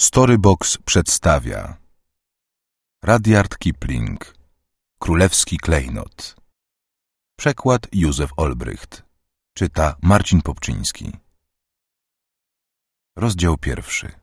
Storybox przedstawia Rudyard Kipling, Królewski klejnot. Przekład Józef Olbrycht. Czyta Marcin Popczyński. Rozdział 1.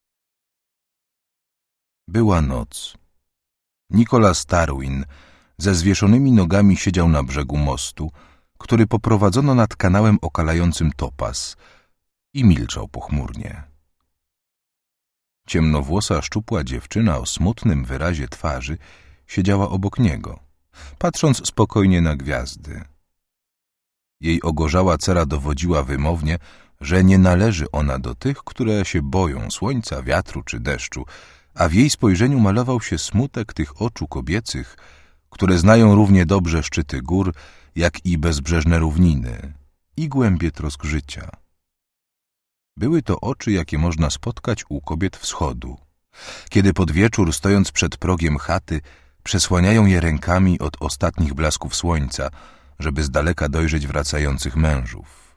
Była noc. Nicholas Darwin ze zwieszonymi nogami siedział na brzegu mostu, który poprowadzono nad kanałem okalającym Topaz, i milczał pochmurnie. Ciemnowłosa, szczupła dziewczyna o smutnym wyrazie twarzy siedziała obok niego, patrząc spokojnie na gwiazdy. Jej ogorzała cera dowodziła wymownie, że nie należy ona do tych, które się boją słońca, wiatru czy deszczu, a w jej spojrzeniu malował się smutek tych oczu kobiecych, które znają równie dobrze szczyty gór, jak i bezbrzeżne równiny i głębie trosk życia. Były to oczy, jakie można spotkać u kobiet wschodu, kiedy pod wieczór, stojąc przed progiem chaty, przesłaniają je rękami od ostatnich blasków słońca, żeby z daleka dojrzeć wracających mężów.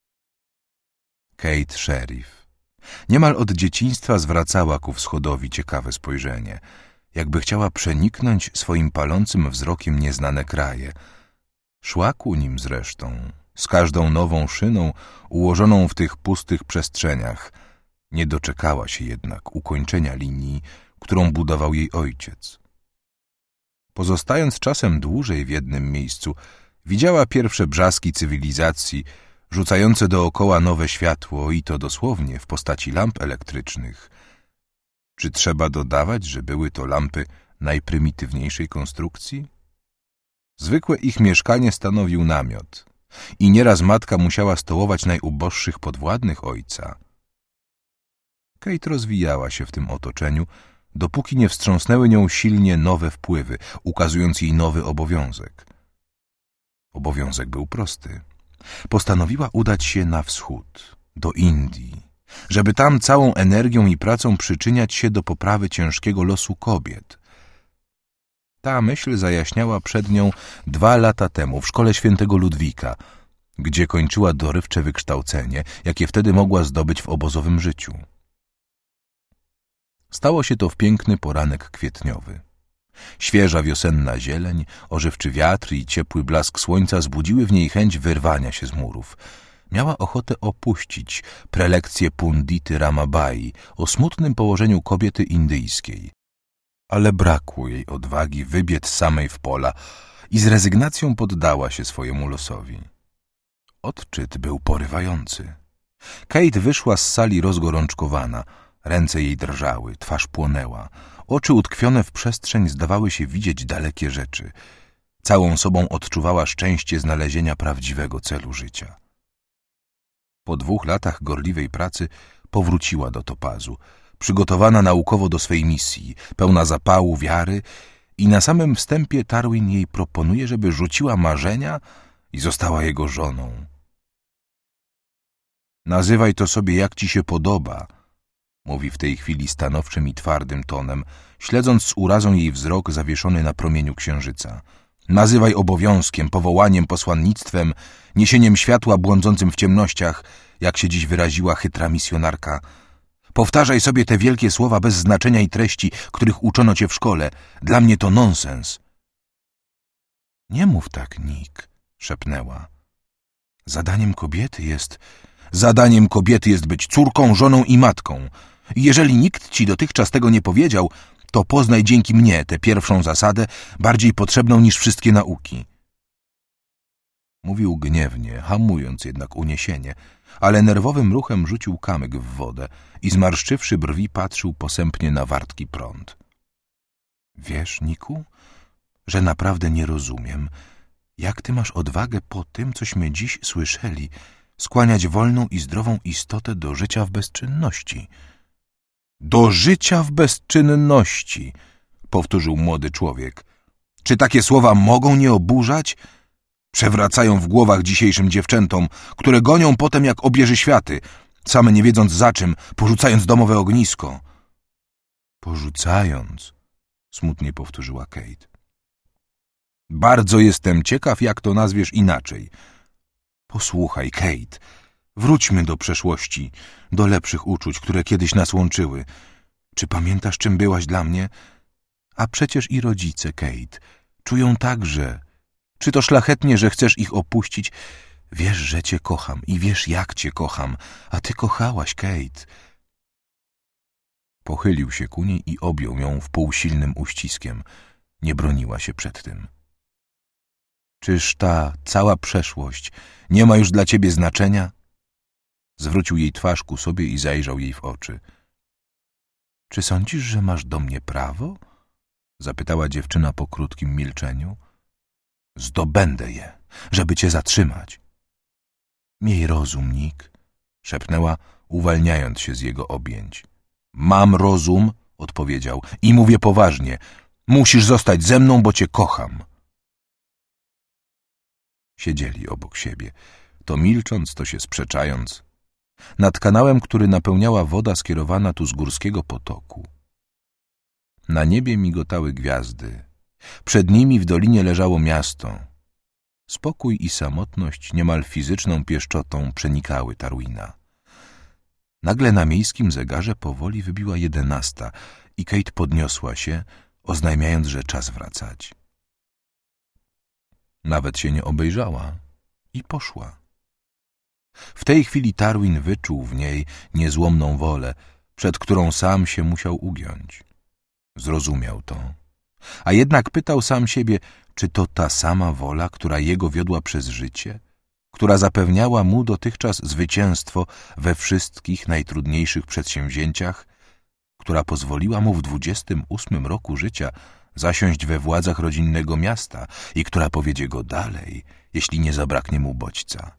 Kate Sheriff niemal od dzieciństwa zwracała ku wschodowi ciekawe spojrzenie, jakby chciała przeniknąć swoim palącym wzrokiem nieznane kraje. Szła ku nim zresztą, z każdą nową szyną ułożoną w tych pustych przestrzeniach. Nie doczekała się jednak ukończenia linii, którą budował jej ojciec. Pozostając czasem dłużej w jednym miejscu, widziała pierwsze brzaski cywilizacji, rzucające dookoła nowe światło, i to dosłownie w postaci lamp elektrycznych. Czy trzeba dodawać, że były to lampy najprymitywniejszej konstrukcji? Zwykłe ich mieszkanie stanowił namiot i nieraz matka musiała stołować najuboższych podwładnych ojca. Kate rozwijała się w tym otoczeniu, dopóki nie wstrząsnęły nią silnie nowe wpływy, ukazując jej nowy obowiązek. Obowiązek był prosty. Postanowiła udać się na wschód, do Indii, żeby tam całą energią i pracą przyczyniać się do poprawy ciężkiego losu kobiet. Ta myśl zajaśniała przed nią 2 lata temu w szkole świętego Ludwika, gdzie kończyła dorywcze wykształcenie, jakie wtedy mogła zdobyć w obozowym życiu. Stało się to w piękny poranek kwietniowy. Świeża wiosenna zieleń, ożywczy wiatr i ciepły blask słońca zbudziły w niej chęć wyrwania się z murów. Miała ochotę opuścić prelekcję Pundity Ramabai o smutnym położeniu kobiety indyjskiej. Ale brakło jej odwagi wybiec samej w pola i z rezygnacją poddała się swojemu losowi. Odczyt był porywający. Kate wyszła z sali rozgorączkowana. Ręce jej drżały, twarz płonęła. Oczy utkwione w przestrzeń zdawały się widzieć dalekie rzeczy. Całą sobą odczuwała szczęście znalezienia prawdziwego celu życia. Po 2 latach gorliwej pracy powróciła do Topazu, przygotowana naukowo do swej misji, pełna zapału, wiary, i na samym wstępie Darwin jej proponuje, żeby rzuciła marzenia i została jego żoną. Nazywaj to sobie jak ci się podoba, mówi w tej chwili stanowczym i twardym tonem, śledząc z urazą jej wzrok zawieszony na promieniu księżyca. Nazywaj obowiązkiem, powołaniem, posłannictwem, niesieniem światła błądzącym w ciemnościach, jak się dziś wyraziła chytra misjonarka. Powtarzaj sobie te wielkie słowa bez znaczenia i treści, których uczono cię w szkole. Dla mnie to nonsens. Nie mów tak, Nick, szepnęła. Zadaniem kobiety jest być córką, żoną i matką. I jeżeli nikt ci dotychczas tego nie powiedział, to poznaj dzięki mnie tę pierwszą zasadę, bardziej potrzebną niż wszystkie nauki. Mówił gniewnie, hamując jednak uniesienie, ale nerwowym ruchem rzucił kamyk w wodę i zmarszczywszy brwi patrzył posępnie na wartki prąd. Wiesz, Niku, że naprawdę nie rozumiem, jak ty masz odwagę po tym, cośmy dziś słyszeli, skłaniać wolną i zdrową istotę do życia w bezczynności. Do życia w bezczynności, powtórzył młody człowiek. Czy takie słowa mogą nie oburzać? Przewracają w głowach dzisiejszym dziewczętom, które gonią potem jak obieży światy, same nie wiedząc za czym, porzucając domowe ognisko. Porzucając, smutnie powtórzyła Kate. Bardzo jestem ciekaw, jak to nazwiesz inaczej. Posłuchaj, Kate, wróćmy do przeszłości, do lepszych uczuć, które kiedyś nas łączyły. Czy pamiętasz, czym byłaś dla mnie? A przecież i rodzice, Kate, czują także. Czy to szlachetnie, że chcesz ich opuścić? Wiesz, że cię kocham i wiesz, jak cię kocham, a ty kochałaś, Kate. Pochylił się ku niej i objął ją wpółsilnym uściskiem. Nie broniła się przed tym. Czyż ta cała przeszłość nie ma już dla ciebie znaczenia? Zwrócił jej twarz ku sobie i zajrzał jej w oczy. Czy sądzisz, że masz do mnie prawo? Zapytała dziewczyna po krótkim milczeniu. Zdobędę je, żeby cię zatrzymać. Miej rozum, Nick, szepnęła, uwalniając się z jego objęć. Mam rozum, odpowiedział, i mówię poważnie. Musisz zostać ze mną, bo cię kocham. Siedzieli obok siebie, to milcząc, to się sprzeczając. Nad kanałem, który napełniała woda skierowana tu z górskiego potoku. Na niebie migotały gwiazdy. Przed nimi w dolinie leżało miasto. Spokój i samotność niemal fizyczną pieszczotą przenikały Tarwina. Nagle na miejskim zegarze powoli wybiła 11 i Kate podniosła się, oznajmiając, że czas wracać. Nawet się nie obejrzała i poszła. W tej chwili Tarwin wyczuł w niej niezłomną wolę, przed którą sam się musiał ugiąć. Zrozumiał to. A jednak pytał sam siebie, czy to ta sama wola, która jego wiodła przez życie, która zapewniała mu dotychczas zwycięstwo we wszystkich najtrudniejszych przedsięwzięciach, która pozwoliła mu w 28 roku życia zasiąść we władzach rodzinnego miasta i która powiedzie go dalej, jeśli nie zabraknie mu bodźca.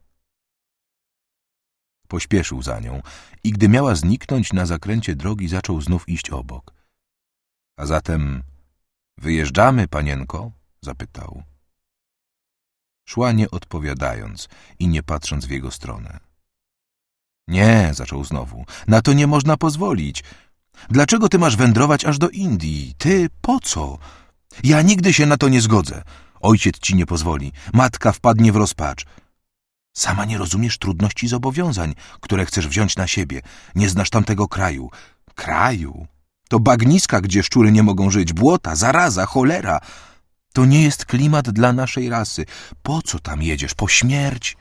Pośpieszył za nią i gdy miała zniknąć na zakręcie drogi, zaczął znów iść obok. A zatem wyjeżdżamy, panienko? Zapytał. Szła nie odpowiadając i nie patrząc w jego stronę. Nie, zaczął znowu, na to nie można pozwolić. Dlaczego ty masz wędrować aż do Indii? Ty po co? Ja nigdy się na to nie zgodzę. Ojciec ci nie pozwoli, matka wpadnie w rozpacz. Sama nie rozumiesz trudności zobowiązań, które chcesz wziąć na siebie. Nie znasz tamtego kraju. Kraju? To bagniska, gdzie szczury nie mogą żyć, błota, zaraza, cholera. To nie jest klimat dla naszej rasy. Po co tam jedziesz? Po śmierć?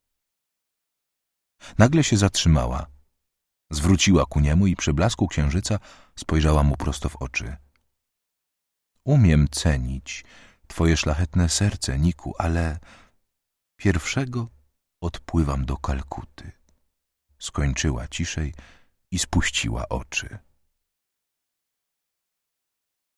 Nagle się zatrzymała. Zwróciła ku niemu i przy blasku księżyca spojrzała mu prosto w oczy. Umiem cenić twoje szlachetne serce, Niku, ale pierwszego odpływam do Kalkuty. Skończyła ciszej i spuściła oczy.